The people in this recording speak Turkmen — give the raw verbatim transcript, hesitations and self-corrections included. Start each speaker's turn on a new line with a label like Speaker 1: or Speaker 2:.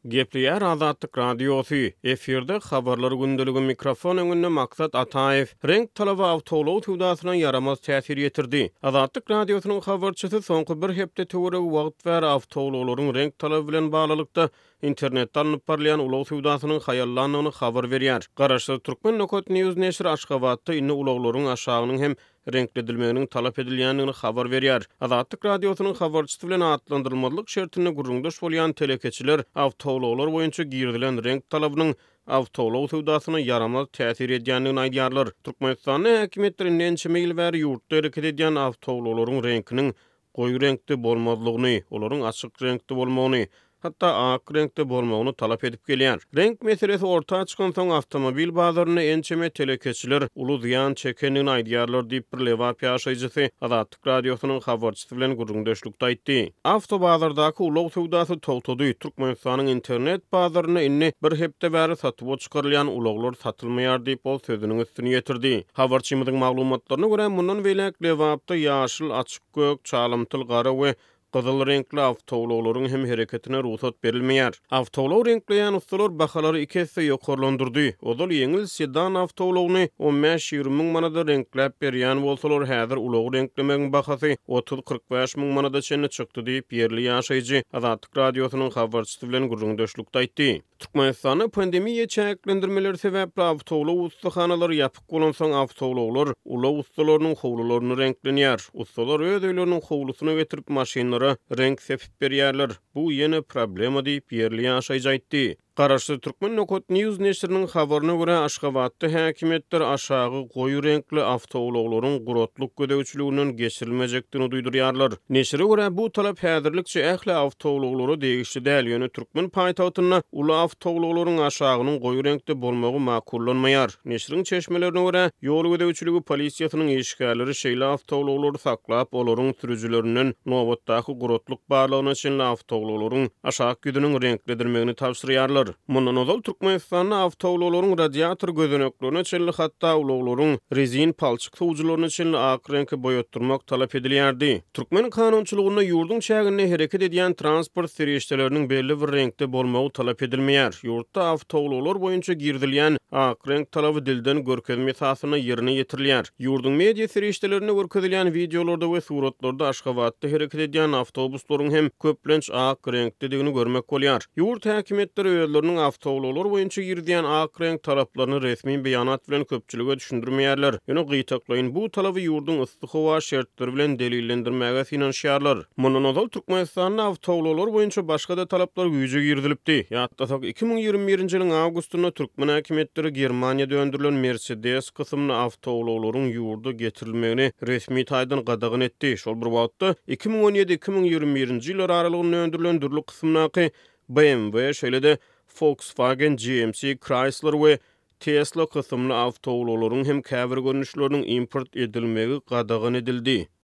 Speaker 1: Gepleýär Azatlyk Radiosu. Eferde habarlar gündölügi mikrofon öňünde maksat Ataev. Renk talaby awtolow tudasyna yaramaz täsir ýetirdi. Azatlyk Radiosynyň habarçysy soňky bir hepde töwere wagt bäri awtolowlaryň renk talaby bilen baglykda internetden alınıp barlayan ulaw tudasynyň haýallanyny habar berýär. Garaşly Türkmen Nokot News neşri Aşgabatda inni ulawlaryň aşagynyň hem renkledilmeginiň talap edilýändigini habar berýär. Azatlyk Radiosynyň habarçysy bilen atlandyrylmalyk şertine gurrundaş bolýan telekeçiler awtolowlar boýunça girdilen renk talabynyň awtolow tudasyna yaramaz täsir edýändigini aýdýarlar. Türkmenistanyň häkimetlerinden näçe ýyl bäri ýurtda hareket edýän awtolowlaryň renkiniň goýu renkde bolmadygyny, olaryň açyk renkde bolmagyny, hatta ak renkde bolmagyny talap edip gelýär. Renk meselesi ortağa çykan soň awtomobil bazaryna ençeme telekeçiler uly ziýan çekendigini aýdýarlar diýip bir lewap ýaşaýjysy Azatlyk Radiosynyň habarçysy bilen gurrundaşlykda aýtdy. Awtobazardaky ulaw sowdasy togtady. Türkmenistanyň internet bazaryna inni bir hepde bäri satyp çykarylýan ulawlar satylmaýar diýip ol sözüniň üstüne ýetirdi. Habarçymyzyň maglumatlaryna görä mundan welek lewapda ýaşyl, açyk gök, çalymtyl gara we gyzyl renkli awtolowlaryň hem hereketine ruhsat berilmeýär. Awtolow renkleýän ustalar bahalary iki hisse ýokarlandyrdy. Odal ýeňil sedan awtolowny on beş ýygrimi miň manada renkläp berýän bolsalar, häzir ulaw renklemegiň bahasy otuz kırk beş miň manada çenli çykdy diýip ýerli ýaşaýjy Azatlyk Radiosynyň habarçysy bilen gurrundaşlykda aýtdy. Türkmenistanyň pandemiýa çäklendirmeleri sebäpli awtolow ustahanalary ýapyk bolan soň awtolowlar ulaw ustalarynyň howlularyny renklenýär. Ustalar öz öýleriniň howlusyna getirip maşinlara renk sepip berýärler. Bu ýene problema diýip ýerli ýaşaýjy aýtdy. Garaşly Türkmen Nokot News neşriniň habaryna görä Aşgabatda häkimetler aşagy goýu renkli awtolowlaryň guratlyk gödäwçiliginiň geçirilmejekdigini duýdurýarlar. Neşre görä bu talap häzirlikçe ähli awtolowlary degişli däl, ýöne Türkmen paýtagtyna ula awtolowlaryň aşagynyň goýu renkde bolmagy makullanmaýar. Neşriň çeşmelerine görä ýol gödäwçiligi polisiýasynyň işgärleri şeýle awtolowlary saklap, olaryň sürüjilerinden nowatdaky guratlyk barlygyna çenli awtolowlaryň aşagy güdüniň renkledirmegini tapşyrýarlar. Mundan ozal Türkmenistanyň awtolowlaryň radiator gözeneklerine çenli hatda ulawlaryň rezin palçyk sowjularyny çenli ak renkde boýatdyrmak talap edilýärdi. Türkmen kanunçylygyna ýurdun çägine hereket edýän transport serişdeleriniň belli bir renkde bolmagy talap edilmeýär. Ýurtda awtolowlar boýunça girdilýän ak renk talaby dilden görkezme esasyna ýerine ýetirilýär. Ýurdun media serişdelerine görkezilýän videolarda we suratlarda Aşgabatda hereket edýän awtobuslaryň hem köplenç ak renkdedigini görmek bolýar. Ýurt häkimetleri özleriniň awtolowlar boýunça girdiyän ak renk talaplaryny resmi beýanat bilen köpçülige düşündirmeýärler. Ýöne gytaklaýyn bu talaby ýurdun yssyk howa şertleri bilen delillendirmäge finansiýarlar. Mundan ozal Türkmenistanyň awtolowlar boýunça başga da talaplar güýje girdilipdi. Ýatdasak iki miň ýygrimi birinji ýylyň awgustunda Türkmen häkimetleri Germaniýada öndürilen Mercedes kysymly awtolowlaryň ýurda getirilmegini resmi taýdan gadagyn etdi. Şol bir wagtda iki miň on ýedi iki miň ýygrimi birinji ýylar aralygynda öndürilen dürli kysymnaky B M W, şeýle-de Volkswagen, G M C, Chrysler we Tesla kysymly awtolowlaryň hem käbir görnüşleriniň import edilmegi gadagyn edildi.